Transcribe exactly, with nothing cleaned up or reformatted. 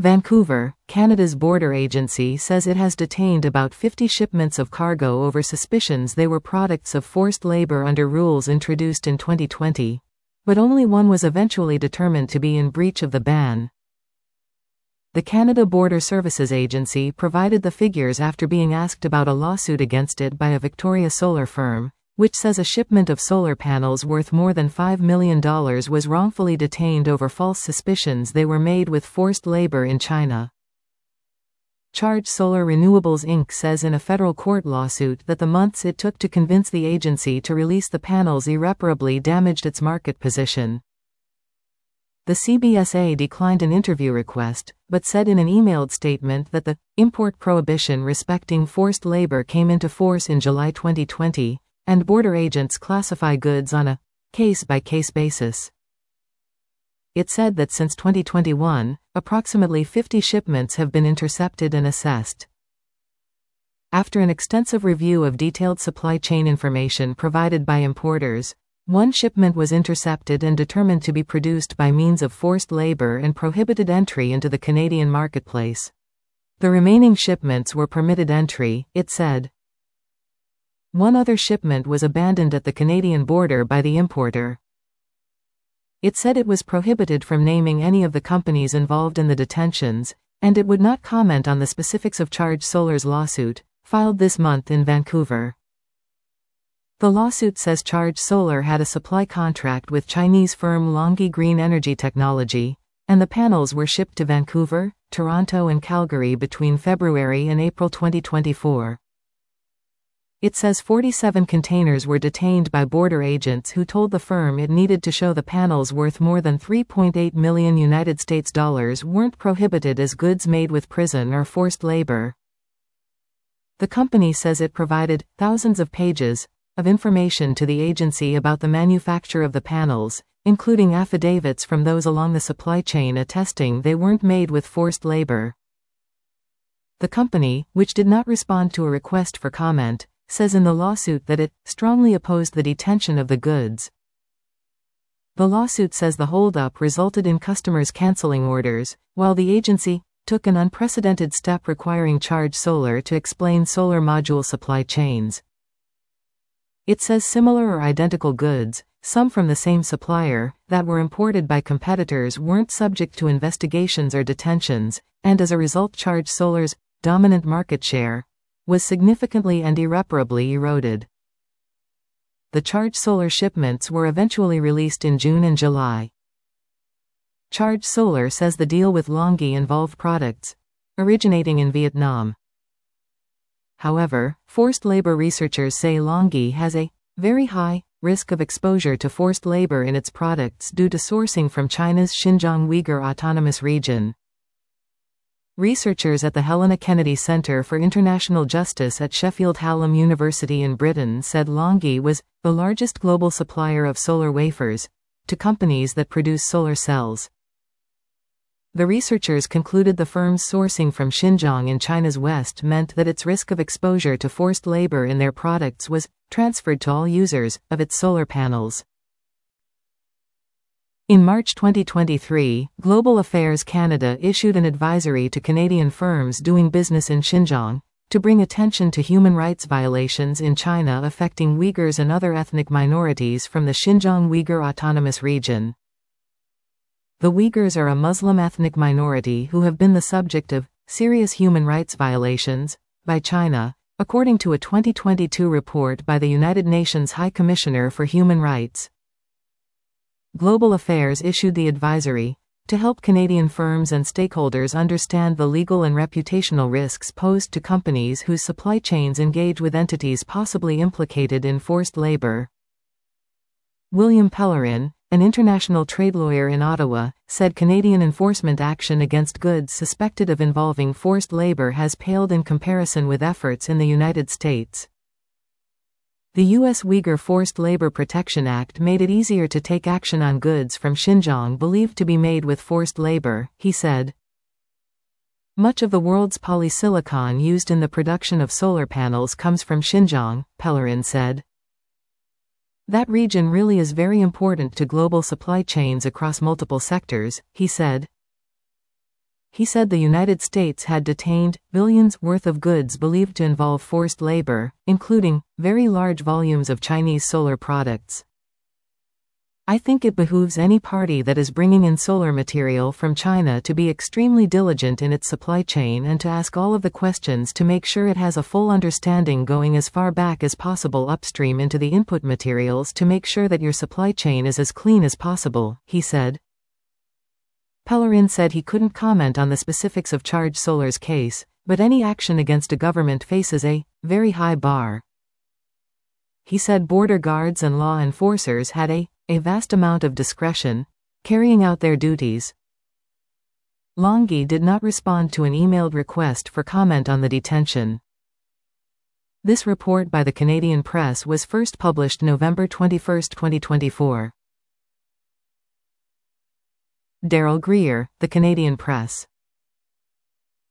Vancouver, Canada's border agency says it has detained about fifty shipments of cargo over suspicions they were products of forced labor under rules introduced in twenty twenty, but only one was eventually determined to be in breach of the ban. The Canada Border Services Agency provided the figures after being asked about a lawsuit against it by a Victoria solar firm, which says a shipment of solar panels worth more than five million dollars was wrongfully detained over false suspicions they were made with forced labor in China. Charge Solar Renewables Incorporated says in a federal court lawsuit that the months it took to convince the agency to release the panels irreparably damaged its market position. The C B S A declined an interview request, but said in an emailed statement that the import prohibition respecting forced labor came into force in July twenty twenty, and border agents classify goods on a case-by-case basis. It said that since twenty twenty-one, approximately fifty shipments have been intercepted and assessed. After an extensive review of detailed supply chain information provided by importers, one shipment was intercepted and determined to be produced by means of forced labor and prohibited entry into the Canadian marketplace. The remaining shipments were permitted entry, it said. One other shipment was abandoned at the Canadian border by the importer. It said it was prohibited from naming any of the companies involved in the detentions, and it would not comment on the specifics of Charge Solar's lawsuit, filed this month in Vancouver. The lawsuit says Charge Solar had a supply contract with Chinese firm LONGi Green Energy Technology, and the panels were shipped to Vancouver, Toronto and Calgary between February and April twenty twenty-four. It says forty-seven containers were detained by border agents who told the firm it needed to show the panels worth more than three point eight million United States dollars weren't prohibited as goods made with prison or forced labor. The company says it provided thousands of pages of information to the agency about the manufacture of the panels, including affidavits from those along the supply chain attesting they weren't made with forced labor. The company, which did not respond to a request for comment, says in the lawsuit that it strongly opposed the detention of the goods. The lawsuit says the holdup resulted in customers canceling orders, while the agency took an unprecedented step requiring Charge Solar to explain solar module supply chains. It says similar or identical goods, some from the same supplier, that were imported by competitors weren't subject to investigations or detentions, and as a result Charge Solar's dominant market share was significantly and irreparably eroded. The Charge Solar shipments were eventually released in June and July. Charge Solar says the deal with LONGi involved products originating in Vietnam. However, forced labor researchers say LONGi has a very high risk of exposure to forced labor in its products due to sourcing from China's Xinjiang Uyghur Autonomous Region. Researchers at the Helena Kennedy Center for International Justice at Sheffield Hallam University in Britain said LONGi was the largest global supplier of solar wafers to companies that produce solar cells. The researchers concluded the firm's sourcing from Xinjiang in China's west meant that its risk of exposure to forced labor in their products was transferred to all users of its solar panels. In March twenty twenty-three, Global Affairs Canada issued an advisory to Canadian firms doing business in Xinjiang to bring attention to human rights violations in China affecting Uyghurs and other ethnic minorities from the Xinjiang Uyghur Autonomous Region. The Uyghurs are a Muslim ethnic minority who have been the subject of serious human rights violations by China, according to a twenty twenty-two report by the United Nations High Commissioner for Human Rights. Global Affairs issued the advisory to help Canadian firms and stakeholders understand the legal and reputational risks posed to companies whose supply chains engage with entities possibly implicated in forced labor. William Pellerin, an international trade lawyer in Ottawa, said Canadian enforcement action against goods suspected of involving forced labor has paled in comparison with efforts in the United States. The U S Uyghur Forced Labor Protection Act made it easier to take action on goods from Xinjiang believed to be made with forced labor, he said. Much of the world's polysilicon used in the production of solar panels comes from Xinjiang, Pellerin said. That region really is very important to global supply chains across multiple sectors, he said. He said the United States had detained billions worth of goods believed to involve forced labor, including very large volumes of Chinese solar products. I think it behooves any party that is bringing in solar material from China to be extremely diligent in its supply chain and to ask all of the questions to make sure it has a full understanding going as far back as possible upstream into the input materials to make sure that your supply chain is as clean as possible, he said. Pellerin said he couldn't comment on the specifics of Charge Solar's case, but any action against a government faces a very high bar. He said border guards and law enforcers had a a vast amount of discretion, carrying out their duties. Longhi did not respond to an emailed request for comment on the detention. This report by the Canadian Press was first published November twenty-first, twenty twenty-four. Daryl Greer, The Canadian Press.